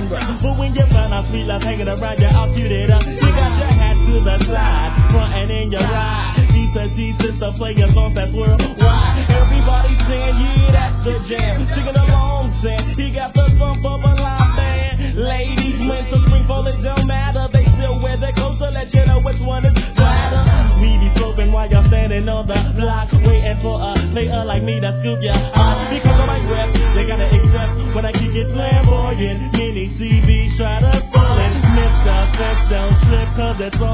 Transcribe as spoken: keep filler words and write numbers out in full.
December. But when you find out sweet love hanging around you, I'll shoot it up. You got your hat to the side, front and in your ride. She said she's sister playing songs that's worldwide. Everybody saying, yeah, that's the jam. Singing along, saying, he got the thump of a live band. Ladies, winter, spring, fall, it don't matter. They still wear their clothes to let you know which one is flatter. We be sloping while y'all standing on the block, waiting for a player like me to scoop ya up. Because of my rep, they gotta accept when I kick it flamboyant. Many C Bs try to fall it. Mister Fence don't slip, cause it's